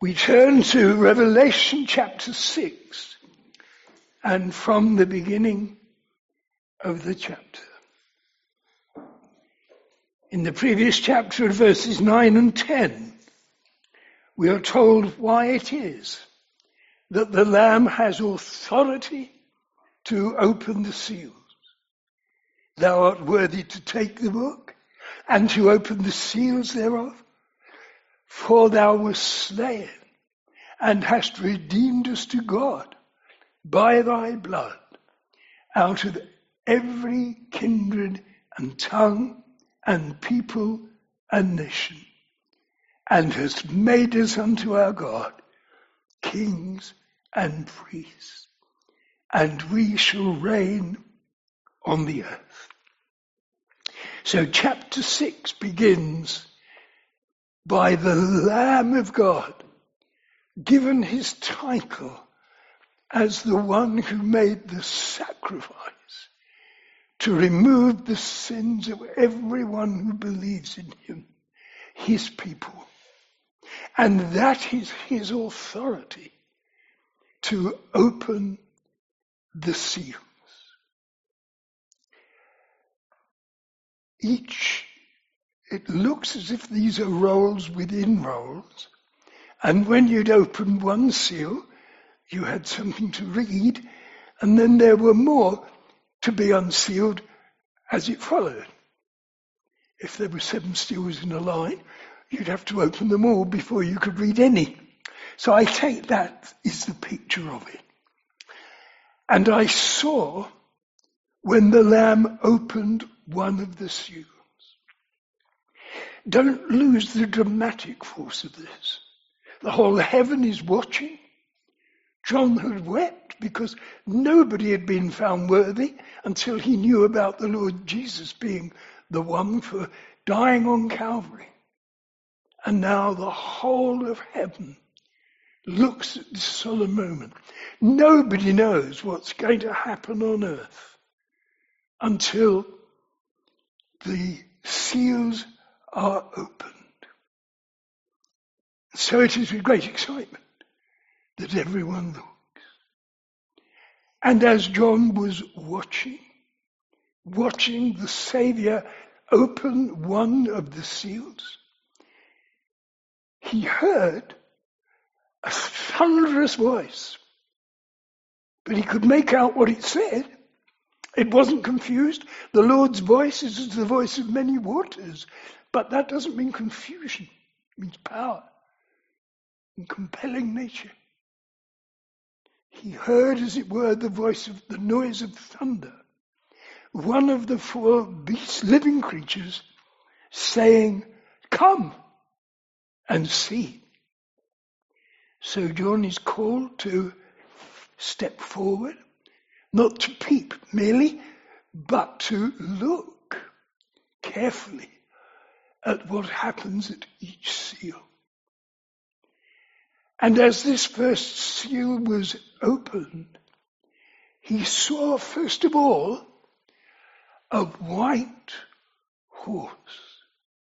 We turn to Revelation chapter 6 and from the beginning of the chapter. In the previous chapter, verses 9 and 10, we are told why it is that the Lamb has authority to open the seals. Thou art worthy to take the book and to open the seals thereof. For thou wast slain and hast redeemed us to God by thy blood out of every kindred and tongue and people and nation, and hast made us unto our God kings and priests, and we shall reign on the earth. So chapter 6 begins by the Lamb of God, given his title as the one who made the sacrifice to remove the sins of everyone who believes in him, his people. And that is his authority to open the seals. It looks as if these are rolls within rolls, and when you'd open one seal, you had something to read, and then there were more to be unsealed as it followed. If there were 7 seals in a line, you'd have to open them all before you could read any. So I take that is the picture of it. And I saw when the Lamb opened one of the seals. Don't lose the dramatic force of this. The whole heaven is watching. John had wept because nobody had been found worthy until he knew about the Lord Jesus being the one for dying on Calvary. And now the whole of heaven looks at this solemn moment. Nobody knows what's going to happen on earth until the seals are opened. So it is with great excitement that everyone looks. And as John was watching the Saviour open one of the seals, he heard a thunderous voice, but he could make out what it said. It wasn't confused. The Lord's voice is the voice of many waters, but that doesn't mean confusion. It means power and compelling nature. He heard, as it were, the noise of thunder. One of the 4 beasts, living creatures, saying, "Come and see." So John is called to step forward, not to peep merely, but to look carefully at what happens at each seal. And as this first seal was opened, he saw first of all a white horse.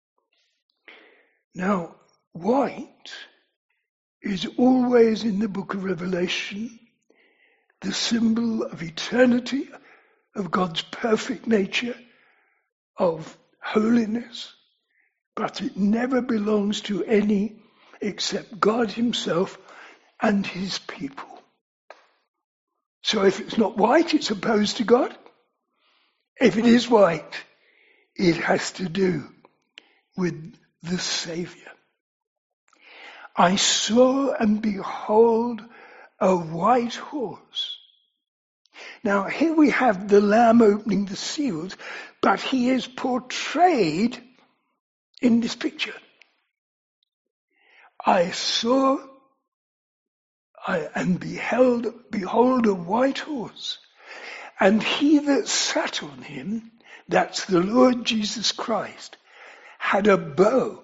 Now, white is always in the book of Revelation the symbol of eternity, of God's perfect nature, of holiness, but it never belongs to any except God himself and his people. So if it's not white, it's opposed to God. If it is white, it has to do with the Saviour. I saw and behold a white horse. Now here we have the Lamb opening the seals, but he is portrayed in this picture. I saw and behold a white horse, and he that sat on him, that's the Lord Jesus Christ, had a bow.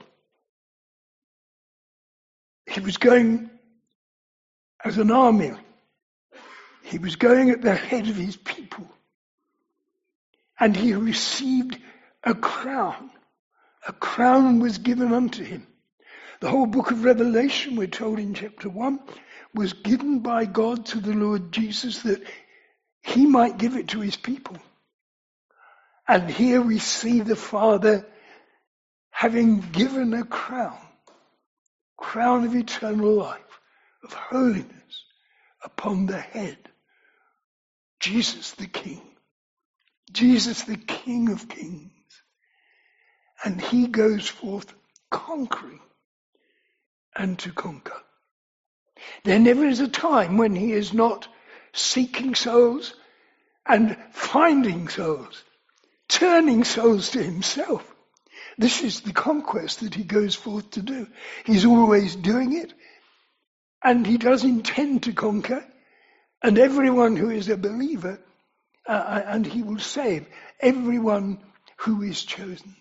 He was going as an army. He was going at the head of his people. And he received a crown. A crown was given unto him. The whole book of Revelation, we're told in chapter 1, was given by God to the Lord Jesus that he might give it to his people. And here we see the Father having given a crown of eternal life, of holiness, upon the head. Jesus the King. Jesus the King of Kings. And he goes forth conquering and to conquer. There never is a time when he is not seeking souls and finding souls, turning souls to himself. This is the conquest that he goes forth to do. He's always doing it, and he does intend to conquer, and everyone who is a believer, and he will save everyone who is chosen.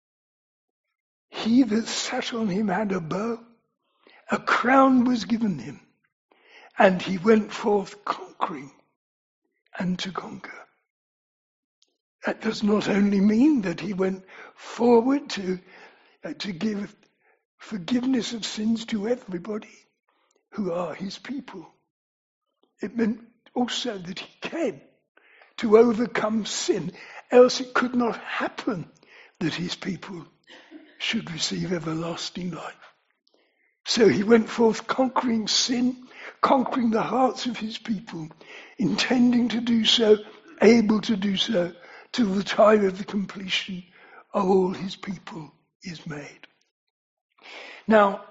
He that sat on him had a bow, a crown was given him, and he went forth conquering and to conquer. That does not only mean that he went forward to give forgiveness of sins to everybody who are his people. It meant also that he came to overcome sin, else it could not happen that his people should receive everlasting life. So he went forth conquering sin, conquering the hearts of his people, intending to do so, able to do so, till the time of the completion of all his people is made. Now,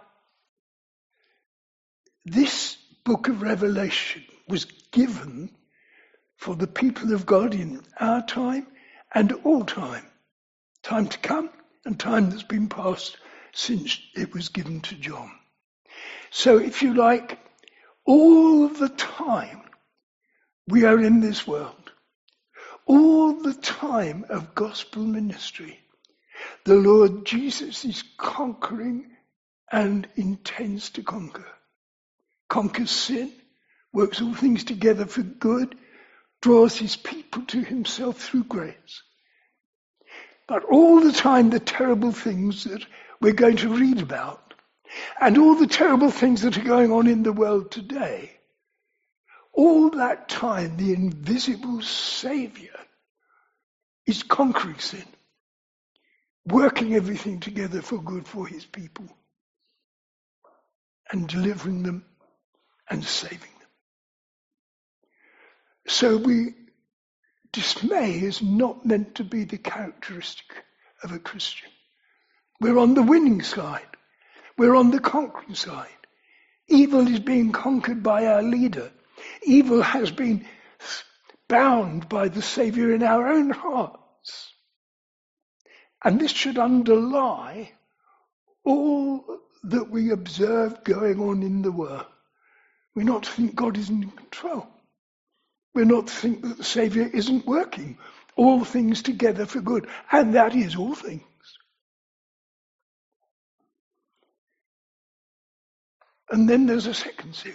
this book of Revelation was given for the people of God in our time and all time. Time to come and time that's been passed since it was given to John. So if you like, all the time we are in this world, all the time of gospel ministry, the Lord Jesus is conquering and intends to conquer. Conquers sin, works all things together for good, draws his people to himself through grace. But all the time the terrible things that we're going to read about, and all the terrible things that are going on in the world today, all that time the invisible Saviour is conquering sin, working everything together for good for his people, and delivering them and saving them. So dismay is not meant to be the characteristic of a Christian. We're on the winning side. We're on the conquering side. Evil is being conquered by our leader. Evil has been bound by the Saviour in our own hearts. And this should underlie all that we observe going on in the world. We're not to think God isn't in control. We're not to think that the Saviour isn't working all things together for good. And that is all things. And then there's a second seal.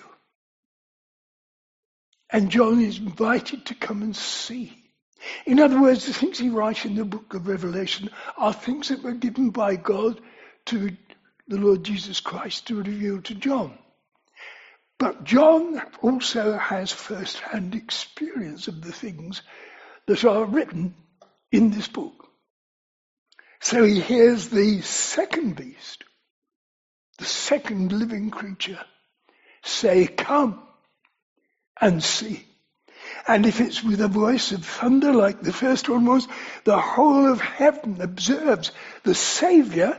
And John is invited to come and see. In other words, the things he writes in the book of Revelation are things that were given by God to the Lord Jesus Christ to reveal to John. But John also has first-hand experience of the things that are written in this book. So he hears the second beast, the second living creature, say, "Come and see." And if it's with a voice of thunder like the first one was, the whole of heaven observes the Saviour,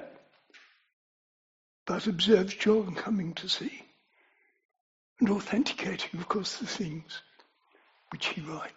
but observes John coming to see and authenticating, of course, the things which he writes.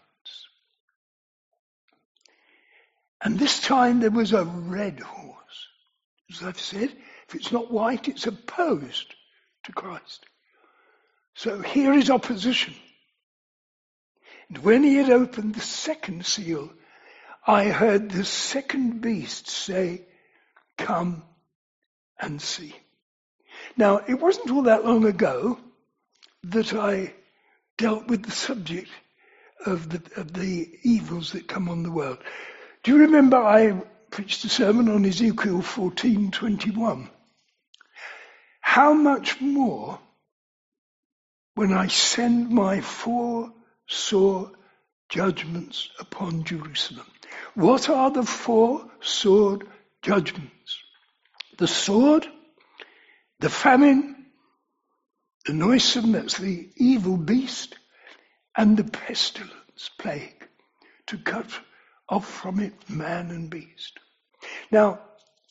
And this time there was a red horse. As I've said, if it's not white, it's opposed to Christ. So here is opposition. And when he had opened the second seal, I heard the second beast say, "Come and see." Now, it wasn't all that long ago that I dealt with the subject of the evils that come on the world. Do you remember I preached a sermon on Ezekiel 14:21? how much more when I send my 4 sore judgments upon Jerusalem. What are the 4 sword judgments? The sword, the famine, the noisome, that's the evil beast, and the pestilence, plague, to cut off from it man and beast. Now,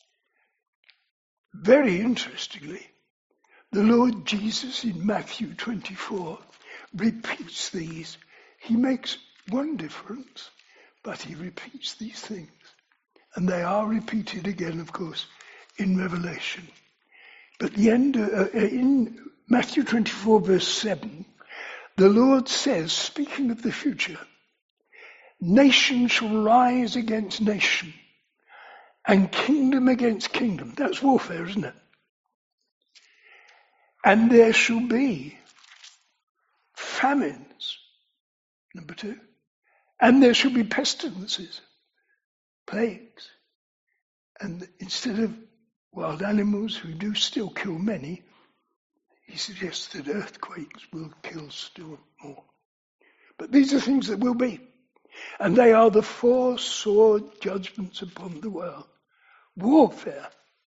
very interestingly, the Lord Jesus in Matthew 24 repeats these. He makes one difference, but he repeats these things. And they are repeated again, of course, in Revelation. But the end, in Matthew 24 verse 7, the Lord says, speaking of the future, nation shall rise against nation, and kingdom against kingdom. That's warfare, isn't it? And there shall be famines, number 2. And there shall be pestilences, plagues. And instead of wild animals who do still kill many, he suggests that earthquakes will kill still more. But these are things that will be. And they are the 4 sword judgments upon the world. Warfare,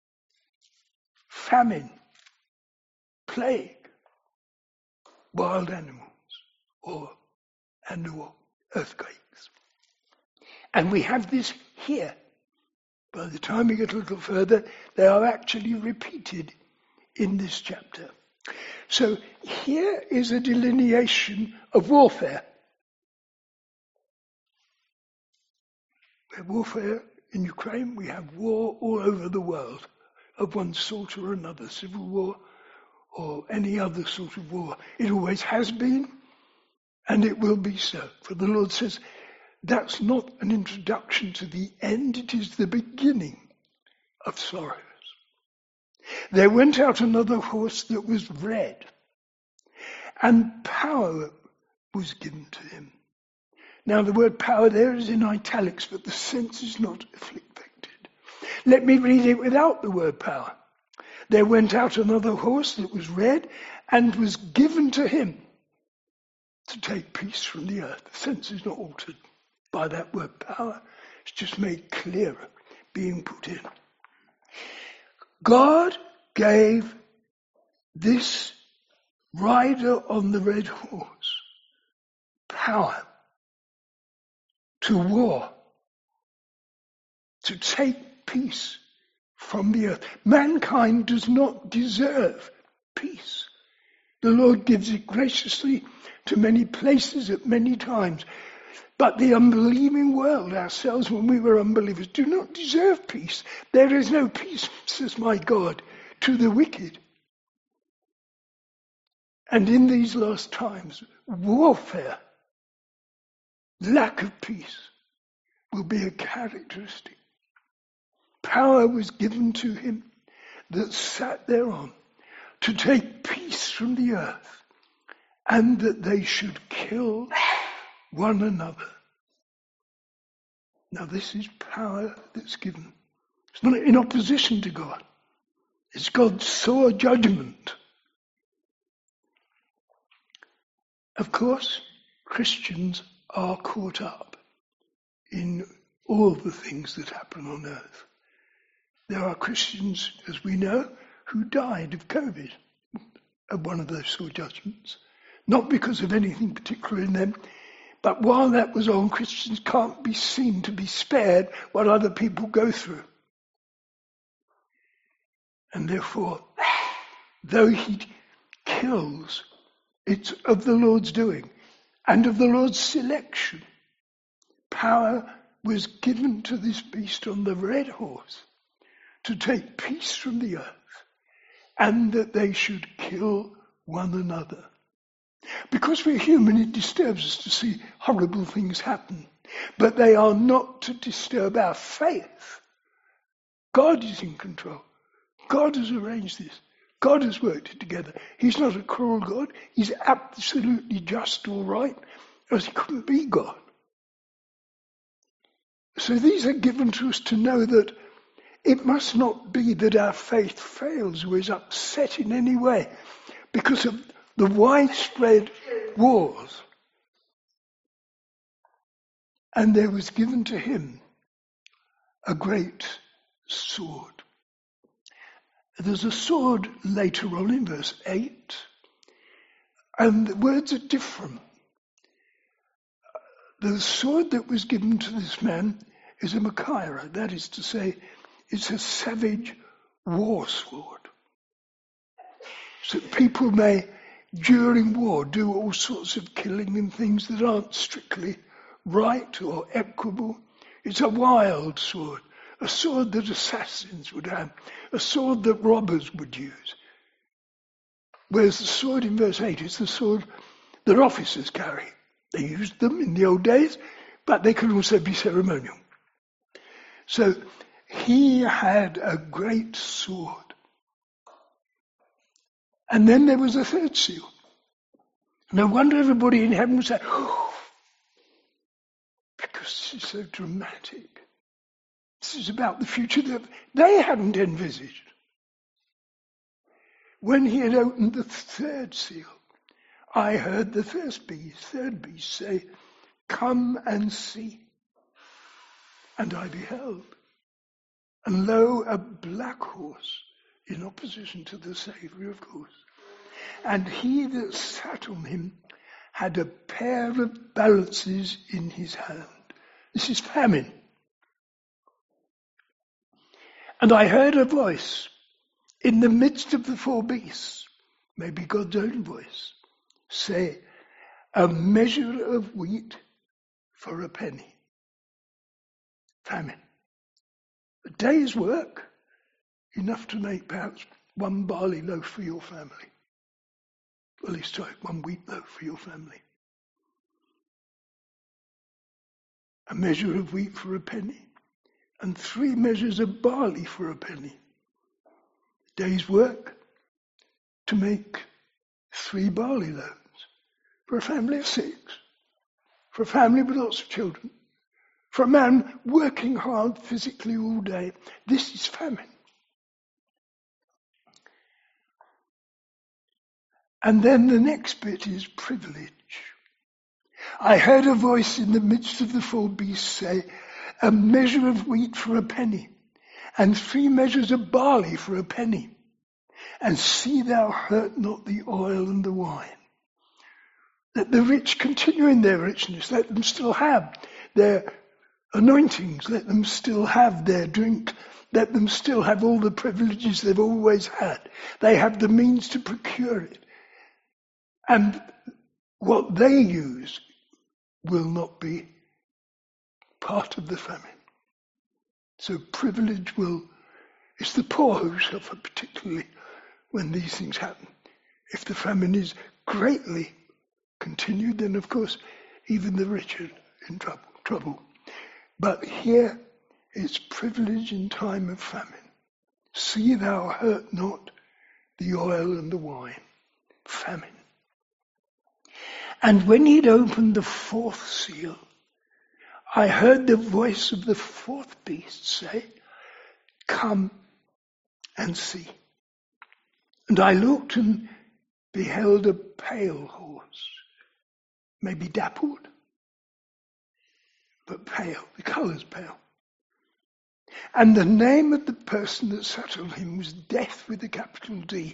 famine, plague, wild animals, and earthquakes. And we have this here. By the time we get a little further, they are actually repeated in this chapter. So here is a delineation of warfare. We have warfare in Ukraine, we have war all over the world of one sort or another, civil war or any other sort of war. It always has been, and it will be so. For the Lord says, that's not an introduction to the end, it is the beginning of sorrows. There went out another horse that was red, and power was given to him. Now the word power there is in italics, but the sense is not afflicted. Let me read it without the word power. There went out another horse that was red, and was given to him to take peace from the earth. The sense is not altered by that word power. It's just made clearer, being put in. God gave this rider on the red horse power to war, to take peace from the earth. Mankind does not deserve peace. The Lord gives it graciously to many places at many times. But the unbelieving world, ourselves when we were unbelievers, do not deserve peace. There is no peace, says my God, to the wicked. And in these last times, warfare, lack of peace, will be a characteristic. Power was given to him that sat thereon to take peace from the earth, and that they should kill one another. Now this is power that's given. It's not in opposition to God. It's God's sore judgment. Of course, Christians are caught up in all the things that happen on earth. There are Christians, as we know, who died of COVID, of one of those sore judgments. Not because of anything particular in them, but while that was on, Christians can't be seen to be spared what other people go through. And therefore, though he kills, it's of the Lord's doing and of the Lord's selection. Power was given to this beast on the red horse to take peace from the earth, and that they should kill one another. Because we're human, it disturbs us to see horrible things happen. But they are not to disturb our faith. God is in control. God has arranged this. God has worked it together. He's not a cruel God. He's absolutely just, all right, else he couldn't be God. So these are given to us to know that it must not be that our faith fails or is upset in any way because of the widespread wars. And there was given to him a great sword. There's a sword later on in verse 8, and the words are different. The sword that was given to this man is a Machaira, that is to say, it's a savage war sword. So people may, during war, do all sorts of killing and things that aren't strictly right or equitable. It's a wild sword, a sword that assassins would have, a sword that robbers would use. Whereas the sword in verse 8 is the sword that officers carry. They used them in the old days, but they can also be ceremonial. So he had a great sword. And then there was a third seal. No wonder everybody in heaven would say, oh, because this is so dramatic. This is about the future that they hadn't envisaged. When he had opened the third seal, I heard the third beast say, come and see. And I beheld. And lo, a black horse, in opposition to the Saviour, of course. And he that sat on him had a pair of balances in his hand. This is famine. And I heard a voice in the midst of the four beasts, maybe God's own voice, say, a measure of wheat for a penny. Famine. A day's work, enough to make perhaps one barley loaf for your family. Well, at least one wheat loaf for your family. A measure of wheat for a penny, and 3 measures of barley for a penny. A day's work to make 3 barley loaves for a family of 6, for a family with lots of children, for a man working hard physically all day. This is famine. And then the next bit is privilege. I heard a voice in the midst of the 4 beasts say, a measure of wheat for a penny, and 3 measures of barley for a penny. And see thou hurt not the oil and the wine. Let the rich continue in their richness. Let them still have their anointings. Let them still have their drink. Let them still have all the privileges they've always had. They have the means to procure it. And what they use will not be part of the famine. So privilege it's the poor who suffer particularly when these things happen. If the famine is greatly continued, then of course even the rich are in trouble. But here it's privilege in time of famine. See thou hurt not the oil and the wine. Famine. And when he'd opened the 4th seal, I heard the voice of the 4th beast say, come and see. And I looked and beheld a pale horse, maybe dappled, but pale. The colour's pale. And the name of the person that sat on him was Death with a capital D.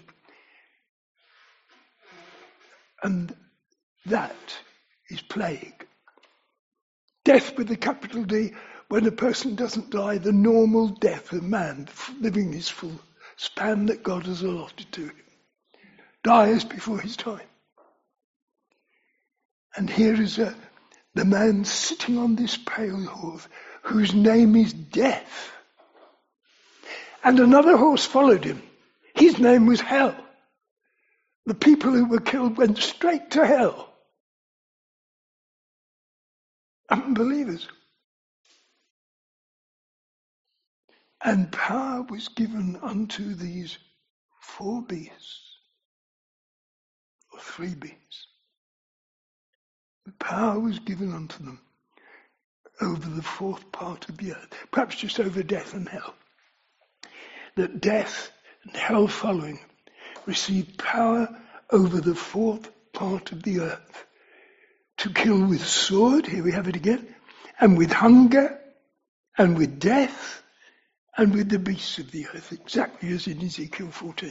And that is plague. Death with a capital D, when a person doesn't die the normal death of man, living his full span that God has allotted to him. Dies before his time. And here is the man sitting on this pale horse, whose name is Death. And another horse followed him. His name was Hell. The people who were killed went straight to hell. Unbelievers. And power was given unto these 4 beasts, or 3 beasts. The power was given unto them over the 4th part of the earth, perhaps just over death and hell. that death and hell following received power over the fourth part of the earth, to kill with sword, here we have it again, and with hunger, and with death, and with the beasts of the earth, exactly as in Ezekiel 14.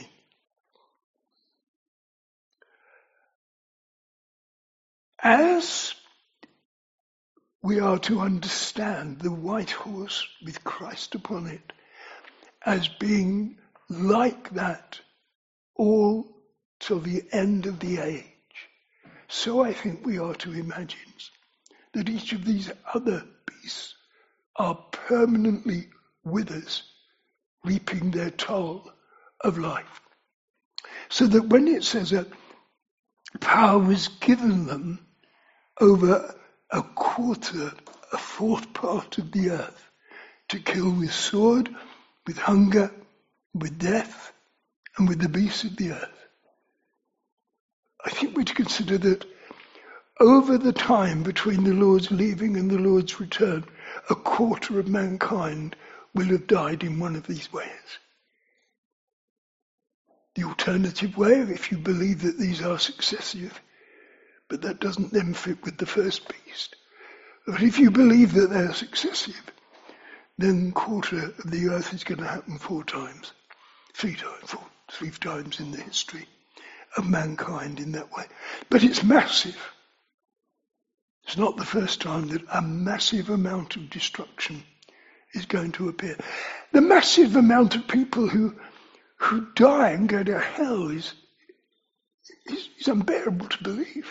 As we are to understand the white horse with Christ upon it as being like that all till the end of the age, so I think we are to imagine that each of these other beasts are permanently with us, reaping their toll of life. So that when it says that power was given them over a fourth part of the earth, to kill with sword, with hunger, with death, and with the beasts of the earth, I think we're to consider that over the time between the Lord's leaving and the Lord's return, a quarter of mankind will have died in one of these ways. The alternative way, if you believe that these are successive, but that doesn't then fit with the first beast. But if you believe that they're successive, then quarter of the earth is going to happen three times in the history of mankind in that way. But it's massive. It's not the first time that a massive amount of destruction is going to appear. The massive amount of people who die and go to hell is unbearable to believe.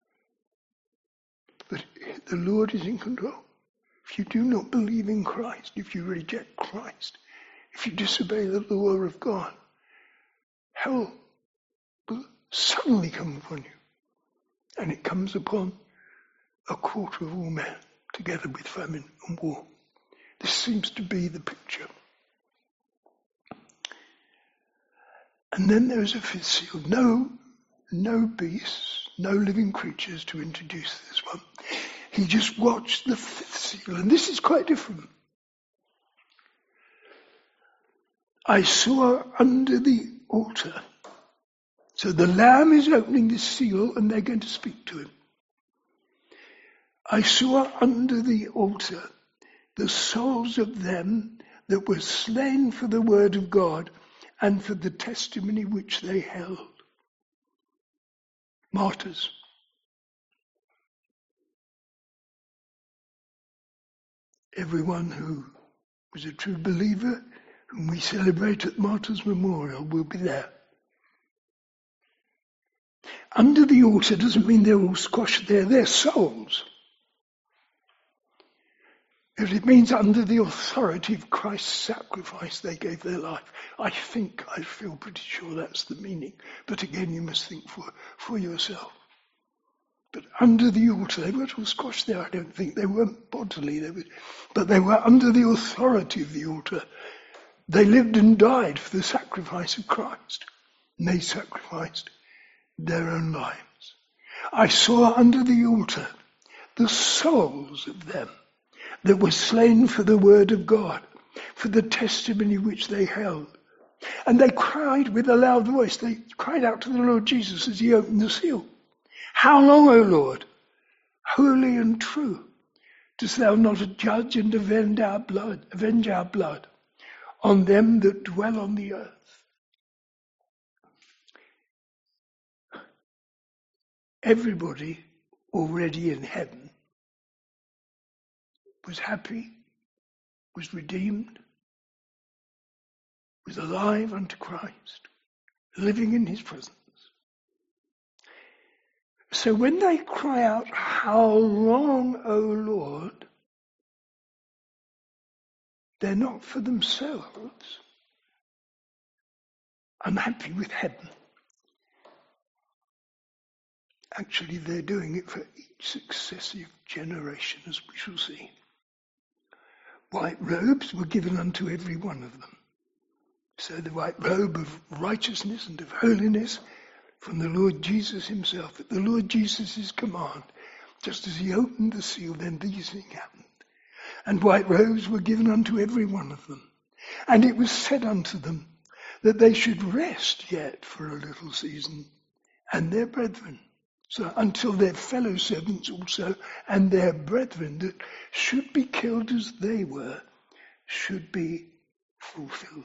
But the Lord is in control. If you do not believe in Christ, if you reject Christ, if you disobey the law of God, hell will suddenly come upon you. And it comes upon a quarter of all men, together with famine and war. This seems to be the picture. And then there's a fifth seal. No beasts, no living creatures to introduce this one. He just watched the fifth seal, and this is quite different. I saw under the altar. So the Lamb is opening the seal, and they're going to speak to him. I saw under the altar the souls of them that were slain for the word of God and for the testimony which they held. Martyrs. Everyone who was a true believer, whom we celebrate at Martyrs' Memorial, will be there. Under the altar doesn't mean they're all squashed there, they're souls. It means under the authority of Christ's sacrifice they gave their life. I feel pretty sure that's the meaning. But again, you must think for yourself. But under the altar, they weren't all squashed there, I don't think. They weren't bodily, but they were under the authority of the altar. They lived and died for the sacrifice of Christ. And they sacrificed their own lives. I saw under the altar the souls of them that were slain for the word of God, for the testimony which they held. And they cried with a loud voice. They cried out to the Lord Jesus as he opened the seal. How long, O Lord, holy and true, dost thou not judge and avenge our blood on them that dwell on the earth? Everybody already in heaven was happy, was redeemed, was alive unto Christ, living in his presence. So when they cry out, how long, O Lord, they're not for themselves unhappy with heaven. Actually, they're doing it for each successive generation, as we shall see. White robes were given unto every one of them. So the white robe of righteousness and of holiness from the Lord Jesus himself, at the Lord Jesus' command, just as he opened the seal, then these things happened. And white robes were given unto every one of them. And it was said unto them that they should rest yet for a little season, and their brethren. So until their fellow servants also and their brethren that should be killed as they were should be fulfilled.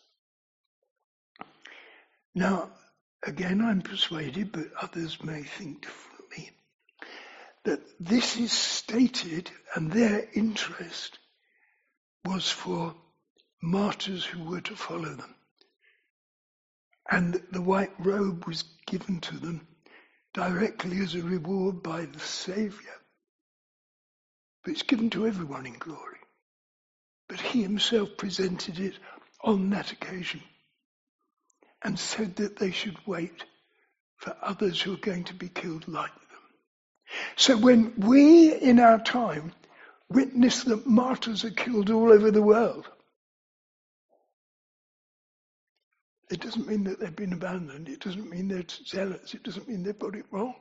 Now, again, I'm persuaded, but others may think differently, that this is stated and their interest was for martyrs who were to follow them. And the white robe was given to them directly as a reward by the Saviour. But it's given to everyone in glory. But he himself presented it on that occasion and said that they should wait for others who are going to be killed like them. So when we in our time witness that martyrs are killed all over the world, it doesn't mean that they've been abandoned. It doesn't mean they're zealous. It doesn't mean they've got it wrong.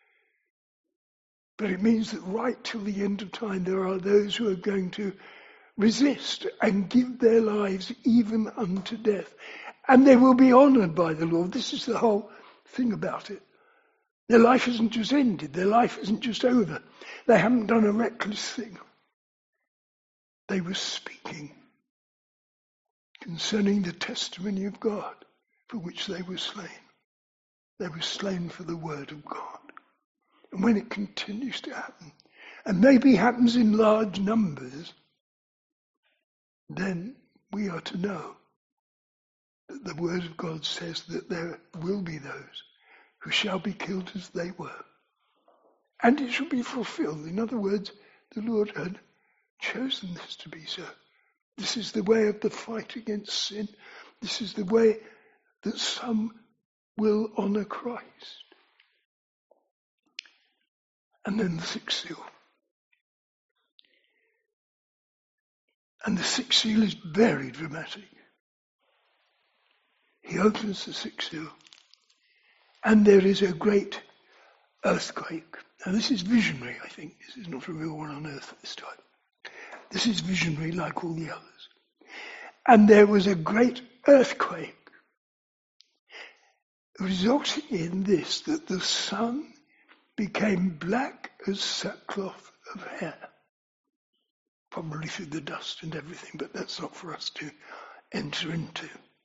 But it means that right till the end of time, there are those who are going to resist and give their lives even unto death. And they will be honoured by the Lord. This is the whole thing about it. Their life isn't just ended. Their life isn't just over. They haven't done a reckless thing. They were speaking concerning the testimony of God for which they were slain. They were slain for the word of God. And when it continues to happen, and maybe happens in large numbers, then we are to know that the word of God says that there will be those who shall be killed as they were. And it shall be fulfilled. In other words, the Lord had chosen this to be so. This is the way of the fight against sin. This is the way that some will honour Christ. And then the sixth seal. And the sixth seal is very dramatic. He opens the sixth seal, and there is a great earthquake. Now this is visionary, I think. This is not a real one on earth at this time. This is visionary like all the others. And there was a great earthquake, resulting in this, that the sun became black as sackcloth of hair. Probably through the dust and everything, but that's not for us to enter into.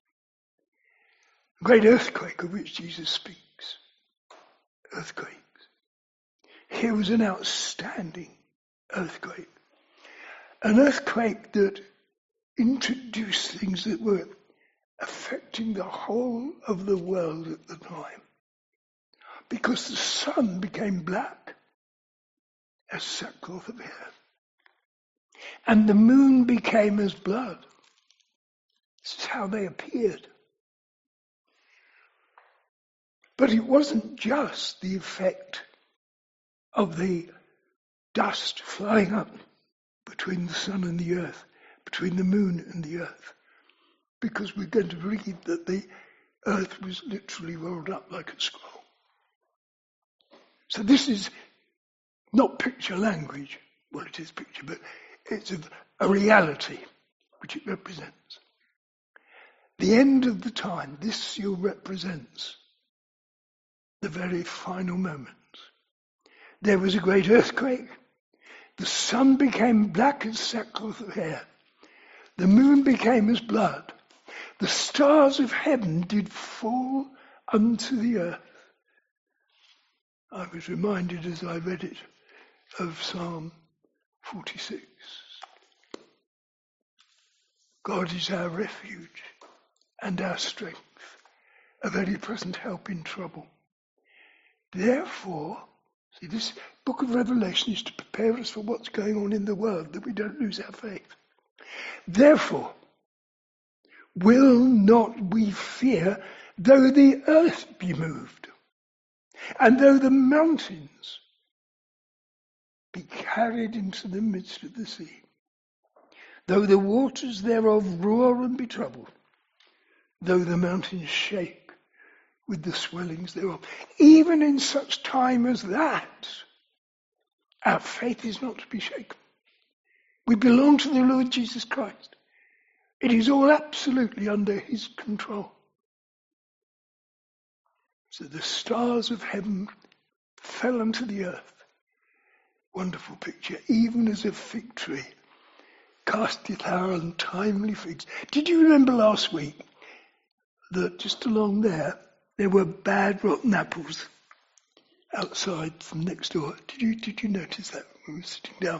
A great earthquake of which Jesus speaks. Earthquakes. Here was an outstanding earthquake. An earthquake that introduced things that were affecting the whole of the world at the time. Because the sun became black as sackcloth of hair. And the moon became as blood. This is how they appeared. But it wasn't just the effect of the dust flying up between the sun and the earth, between the moon and the earth, because we're going to read that the earth was literally rolled up like a scroll. So this is not picture language. Well, it is picture, but it's a reality which it represents. The end of the time, this seal represents the very final moments. There was a great earthquake. The sun became black as sackcloth of hair. The moon became as blood. The stars of heaven did fall unto the earth. I was reminded as I read it of Psalm 46. God is our refuge and our strength, a very present help in trouble. Therefore, see, this book of Revelation is to prepare us for what's going on in the world, that we don't lose our faith. Therefore, will not we fear, though the earth be moved, and though the mountains be carried into the midst of the sea, though the waters thereof roar and be troubled, though the mountains shake with the swellings thereof. Even in such time as that, our faith is not to be shaken. We belong to the Lord Jesus Christ. It is all absolutely under his control. So the stars of heaven fell unto the earth. Wonderful picture. Even as a fig tree casteth her untimely figs. Did you remember last week that just along there were bad rotten apples outside from next door? Did you notice that when we were sitting down?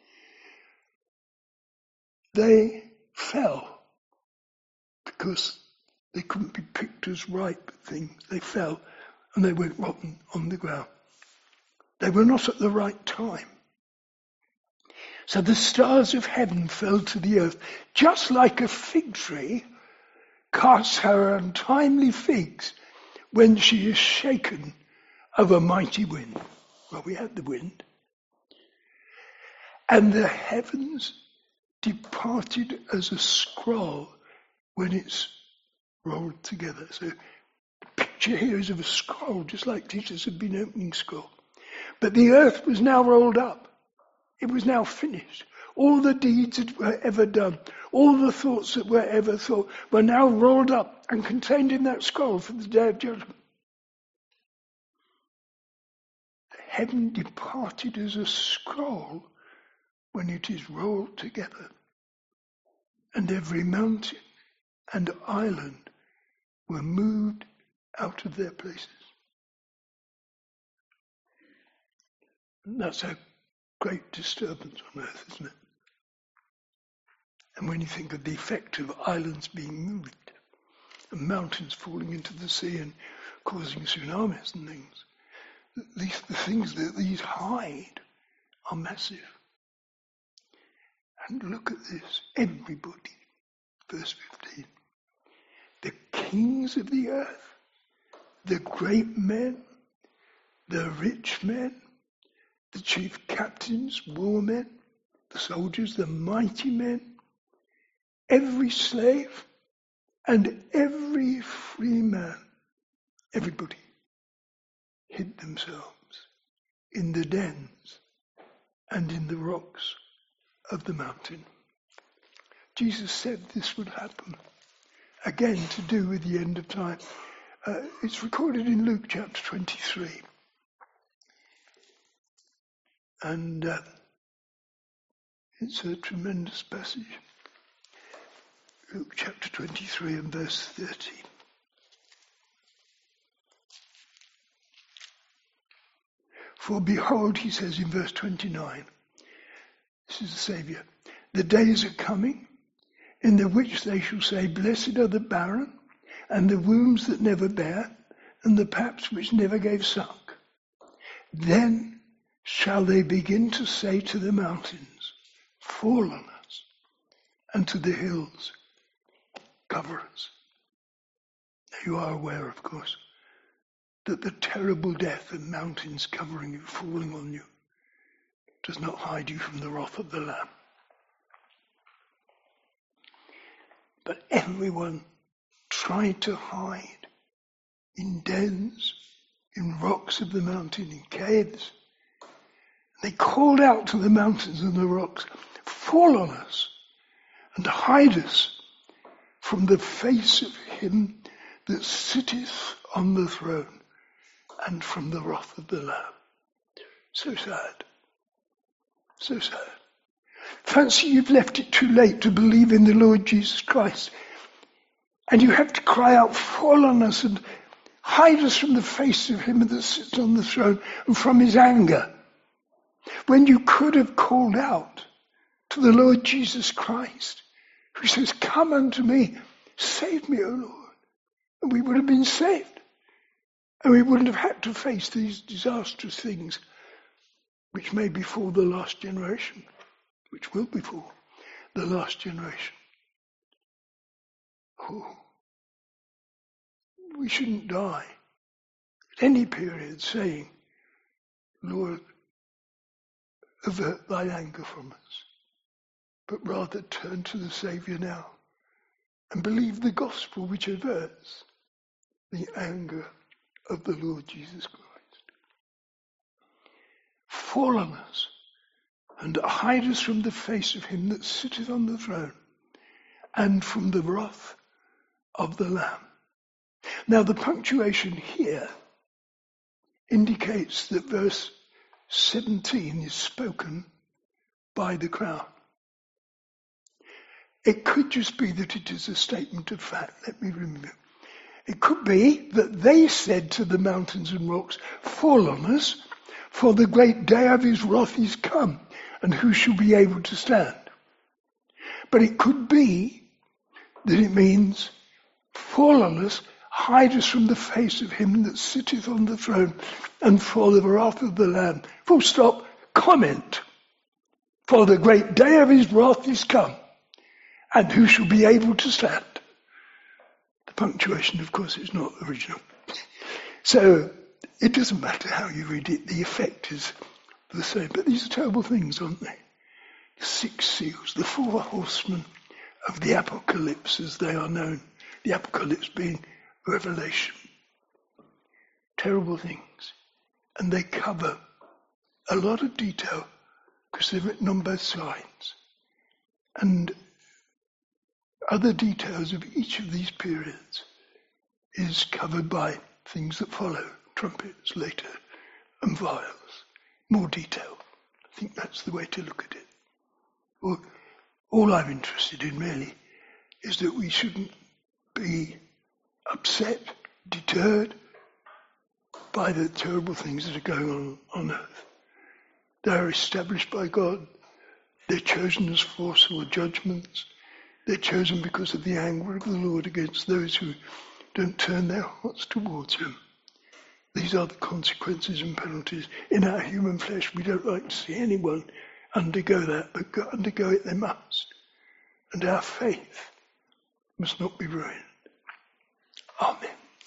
They fell because they couldn't be picked as ripe things. They fell and they went rotten on the ground. They were not at the right time. So the stars of heaven fell to the earth, just like a fig tree casts her untimely figs when she is shaken of a mighty wind. Well, we had the wind. And the heavens departed as a scroll when it's rolled together. So the picture here is of a scroll, just like Jesus had been opening scroll. But the earth was now rolled up. It was now finished. All the deeds that were ever done, all the thoughts that were ever thought, were now rolled up and contained in that scroll for the day of judgment. Heaven departed as a scroll when it is rolled together. And every mountain and island were moved out of their places. And that's a great disturbance on earth, isn't it? And when you think of the effect of islands being moved and mountains falling into the sea and causing tsunamis and things, the things that these hide are massive. And look at this, everybody, verse 15. The kings of the earth, the great men, the rich men, the chief captains, war men, the soldiers, the mighty men, every slave and every free man, everybody hid themselves in the dens and in the rocks of the mountain. Jesus said this would happen, again to do with the end of time. It's recorded in Luke chapter 23. And it's a tremendous passage. Luke chapter 23 and verse 30. For behold, he says in verse 29, this is the Saviour, the days are coming in the which they shall say, blessed are the barren, and the wombs that never bare, and the paps which never gave suck. Then shall they begin to say to the mountains, fall on us, and to the hills, cover us. Now you are aware, of course, that the terrible death of mountains covering you, falling on you, does not hide you from the wrath of the Lamb. But everyone tried to hide in dens, in rocks of the mountain, in caves. They called out to the mountains and the rocks, fall on us and hide us from the face of him that sitteth on the throne and from the wrath of the Lamb. So sad. So sad. Fancy you've left it too late to believe in the Lord Jesus Christ. And you have to cry out, fall on us and hide us from the face of him that sits on the throne and from his anger. When you could have called out to the Lord Jesus Christ, who says, come unto me, save me, O Lord. And we would have been saved. And we wouldn't have had to face these disastrous things which may befall the last generation, which will befall the last generation. Oh, we shouldn't die at any period saying, Lord, avert thy anger from us, but rather turn to the Saviour now and believe the gospel which averts the anger of the Lord Jesus Christ. Fall on us and hide us from the face of him that sitteth on the throne and from the wrath of the Lamb. Now the punctuation here indicates that verse 17 is spoken by the crowd. It could just be that it is a statement of fact. Let me remember. It could be that they said to the mountains and rocks, fall on us, for the great day of his wrath is come, and who shall be able to stand? But it could be that it means, fall on us, hide us from the face of him that sitteth on the throne, and for the wrath of the Lamb. Full stop, comment. For the great day of his wrath is come, and who shall be able to stand? The punctuation, of course, is not original. So it doesn't matter how you read it, the effect is the same. But these are terrible things, aren't they? The 6 seals, the 4 horsemen of the apocalypse as they are known. The apocalypse being Revelation. Terrible things. And they cover a lot of detail because they're written on both sides. And other details of each of these periods is covered by things that follow, trumpets later, and vials. More detail. I think that's the way to look at it. Well, all I'm interested in really is that we shouldn't be upset, deterred by the terrible things that are going on earth. They're established by God. They're chosen as forcible judgments. They're chosen because of the anger of the Lord against those who don't turn their hearts towards him. These are the consequences and penalties. In our human flesh, we don't like to see anyone undergo that, but undergo it they must. And our faith must not be ruined. Amen.